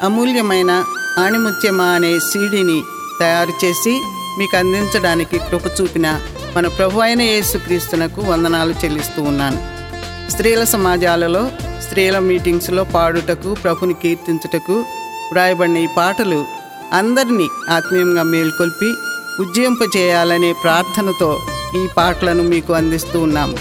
అమూల్యమైన ఆణిముత్యమా అనే సీడీని తయారు చేసి మీకు అందించడానికి కృప చూపిన మన ప్రభు అయిన యేసుక్రీస్తునకు వందనాలు చెల్లిస్తూ ఉన్నాను. స్త్రీల సమాజాలలో, స్త్రీల మీటింగ్స్లో పాడుటకు, ప్రభుని కీర్తించుటకు వ్రాయబడిన ఈ పాటలు అందరినీ ఆత్మీయంగా మేల్కొల్పి ఉజ్జీంపచేయాలనే ప్రార్థనతో ఈ పాటలను మీకు అందిస్తూ ఉన్నాము.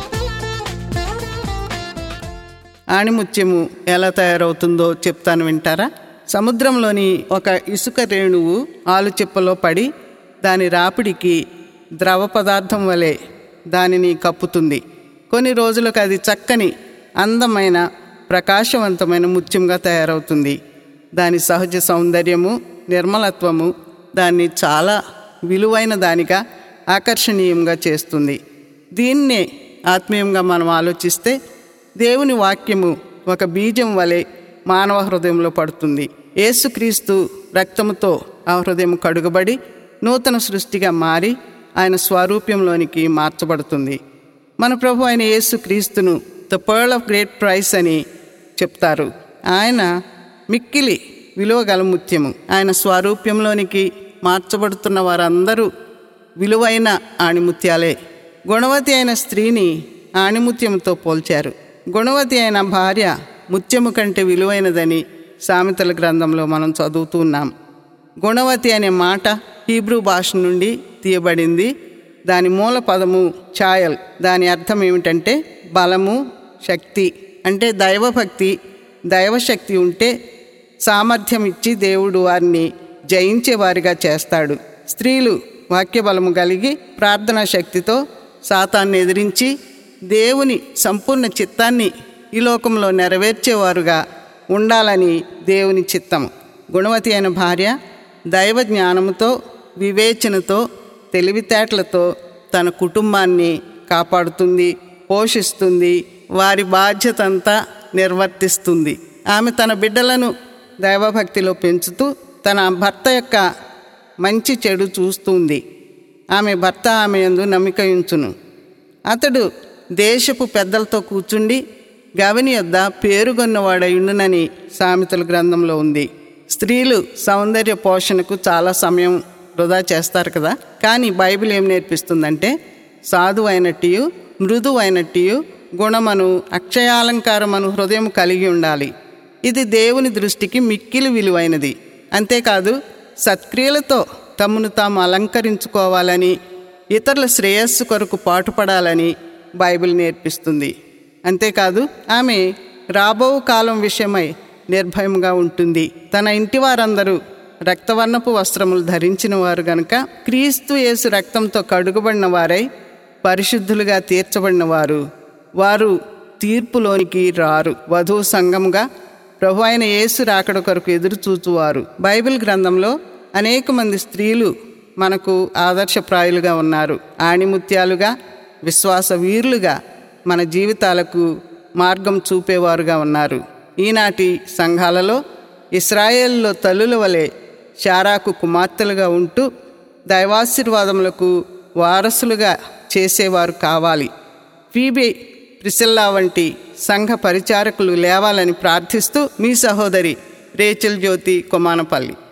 ఆణిముత్యము ఎలా తయారవుతుందో చెప్తాను, వింటారా? సముద్రంలోని ఒక ఇసుక రేణువు ఆలుచిప్పలో పడి దాని రాపిడికి ద్రవ పదార్థం వలె దానిని కప్పుతుంది. కొన్ని రోజులకు అది చక్కని, అందమైన, ప్రకాశవంతమైన ముత్యంగా తయారవుతుంది. దాని సహజ సౌందర్యము, నిర్మలత్వము దాన్ని చాలా విలువైన దానిగా, ఆకర్షణీయంగా చేస్తుంది. దీన్నే ఆత్మీయంగా మనం ఆలోచిస్తే దేవుని వాక్యము ఒక బీజం వలె మానవ హృదయంలో పడుతుంది. యేసుక్రీస్తు రక్తముతో ఆ హృదయం కడుగబడి నూతన సృష్టిగా మారి ఆయన స్వరూప్యంలోనికి మార్చబడుతుంది. మన ప్రభు అయిన యేసుక్రీస్తును the pearl of great price అని చెప్తారు. ఆయన మిక్కిలి విలువగల ముత్యము. ఆయన స్వరూప్యంలోనికి మార్చబడుతున్న వారందరూ విలువైన ఆణిముత్యాలే. గుణవతి అయిన స్త్రీని ఆణిముత్యంతో పోల్చారు. గుణవతి అయిన భార్య ముత్యము కంటే విలువైనదని సామెతల గ్రంథంలో మనం చదువుతూ ఉన్నాం. గుణవతి అనే మాట హీబ్రూ భాష నుండి తీయబడింది. దాని మూల పదము ఛాయల్. దాని అర్థం ఏమిటంటే బలము, శక్తి. అంటే దైవభక్తి, దైవశక్తి ఉంటే సామర్థ్యం ఇచ్చి దేవుడు వారిని జయించేవారిగా చేస్తాడు. స్త్రీలు వాక్యబలము కలిగి ప్రార్థనా శక్తితో సాతాన్ని ఎదిరించి దేవుని సంపూర్ణ చిత్తాన్ని ఈ లోకంలో నెరవేర్చేవారుగా ఉండాలని దేవుని చిత్తము. గుణవతి అయిన భార్య దైవ జ్ఞానముతో, వివేచనతో, తెలివితేటలతో తన కుటుంబాన్ని కాపాడుతుంది, పోషిస్తుంది, వారి బాధ్యత అంతా నిర్వర్తిస్తుంది. ఆమె తన బిడ్డలను దైవభక్తిలో పెంచుతూ తన భర్త యొక్క మంచి చెడు చూస్తుంది. ఆమె భర్త ఆమె యందు నమ్మిక ఉంచును. అతడు దేశపు పెద్దలతో కూర్చుండి గవని యొద్ద పేరుగొన్నవాడయుండునని సామెతల గ్రంథంలో ఉంది. స్త్రీలు సౌందర్య పోషణకు చాలా సమయం వృధా చేస్తారు కదా. కానీ బైబిల్ ఏం నేర్పిస్తుందంటే సాధువు అయినట్టు, మృదువు అయినట్టు, గుణమను, అక్షయాలంకారమను హృదయం కలిగి ఉండాలి. ఇది దేవుని దృష్టికి మిక్కిలి విలువైనది. అంతేకాదు సత్క్రియలతో తమను తాము అలంకరించుకోవాలని, ఇతరుల శ్రేయస్సు కొరకు పాటుపడాలని బైబిల్ నేర్పిస్తుంది. అంతేకాదు ఆమె రాబో కాలం విషయమై నిర్భయంగా ఉంటుంది. తన ఇంటి వారందరూ రక్తవర్ణపు వస్త్రములు ధరించిన వారు గనుక క్రీస్తు యేసు రక్తంతో కడుగబడిన వారై పరిశుద్ధులుగా తీర్చబడిన వారు. వారు తీర్పులోనికి రారు. వధువు సంఘముగా ప్రభు అయిన యేసు రాకడ కొరకు ఎదురు చూచువారు. బైబిల్ గ్రంథంలో అనేక మంది స్త్రీలు మనకు ఆదర్శప్రాయులుగా ఉన్నారు. ఆణిముత్యాలుగా, విశ్వాస వీరులుగా మన జీవితాలకు మార్గం చూపేవారుగా ఉన్నారు. ఈనాటి సంఘాలలో ఇశ్రాయేలులో తల్లుల వలె శారాకు కుమార్తెలుగా ఉంటూ దైవాశీర్వాదములకు వారసులుగా చేసేవారు కావాలి. ఫీబే, ప్రిసిల్లా వంటి సంఘ పరిచారకులు లేవాలని ప్రార్థిస్తూ మీ సహోదరి రేచల్ జ్యోతి కొమానపల్లి.